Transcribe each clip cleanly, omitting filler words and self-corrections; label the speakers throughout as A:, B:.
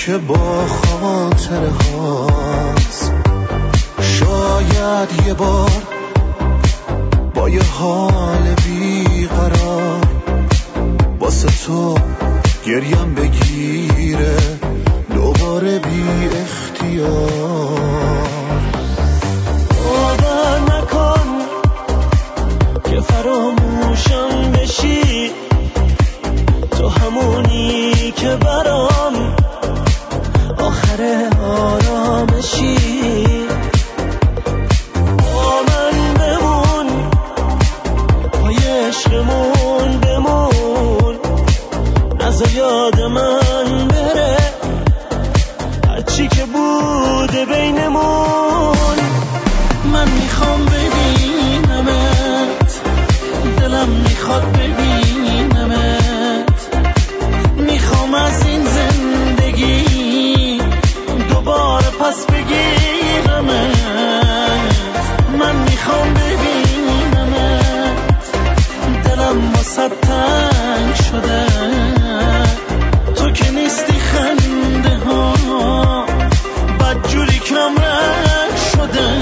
A: که با خاطره هاست. شاید یه بار با یه حال بیقرار واسه تو گریم بگیره دوباره بی اختیار.
B: باور نکن که فراموشم بشی، تو همونی که برام آخر آرامشی. با من بمون، پای عشقمون بمون، نذار یاد من بره هرچی که بوده بینمون. من میخوام ببینمت، دلم میخواد ببینمت، میخوام از این زندگی دوباره پس بگیرمت. من میخوام ببینمت، دلم واسه تنگ شده، تو که نیستی خنده ها بدجوری کم رنگ شده.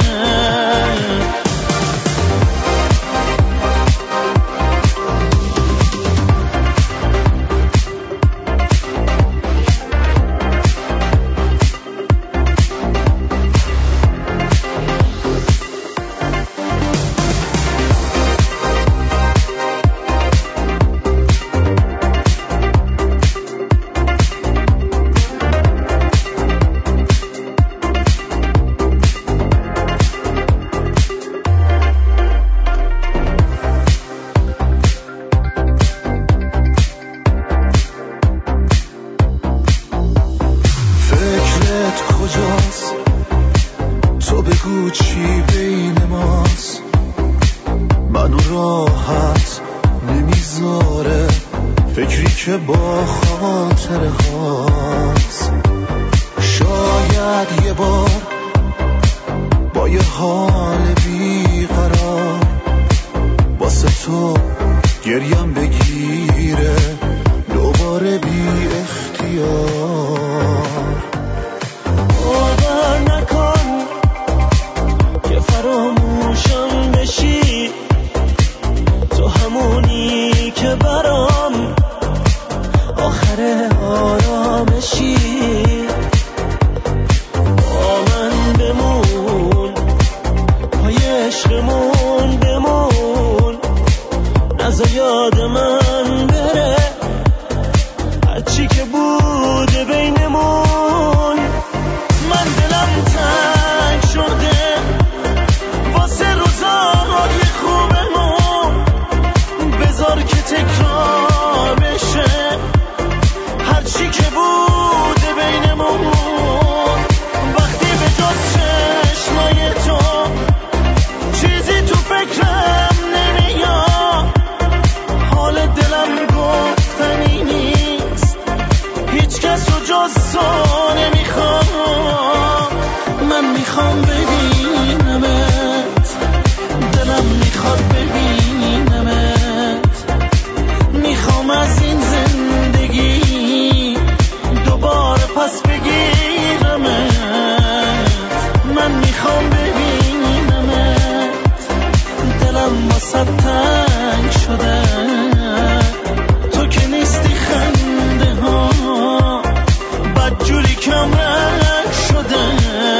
A: کجاست؟ تو بگو چی بین ماست؟ منو راحت نمیذاره فکری که با خاطره هاست. شاید یه بار با یه حال بیقرار واسه تو گریم بگیره دوباره بی اختیار.
B: باور نکن که فراموشم بشی، تو همونی که برام آخر آرامشی. با من بمون، پای عشقمون بمون، نذار یاد من بره هرچی که بوده بینمون. من دلم تنگ شده واسه روزای خوبمون، بذار که تکرار بشه هرچی که بوده بینمون. وقتی به جز چشمای تو چیزی تو فکرم نمیاد، حال دلم گفتنی نیست، هیچ کس رو جز تو نمیخوام. من میخوام ببینمت، دلم میخواد ببینمت، میخوام از این زندگی دوباره پس بگیرمت. من میخوام ببینمت، دلم واسه تنگ شده، تو که نیستی خنده ها بدجوری کم رنگ شده.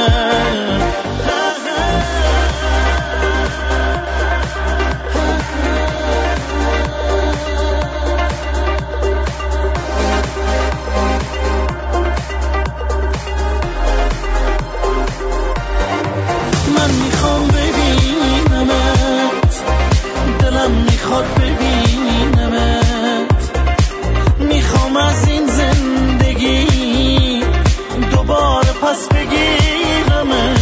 B: من میخوام ببینمت، دلم میخواد ببینمت، میخوام از این زندگی دوباره پس بگیرمت.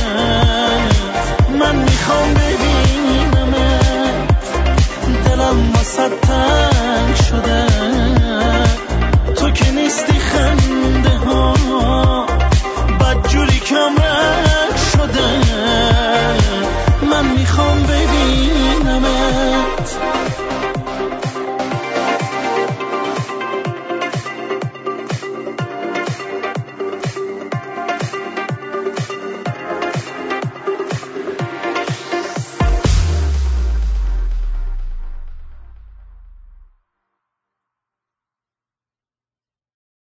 B: من میخوام ببینمت، دلم واسه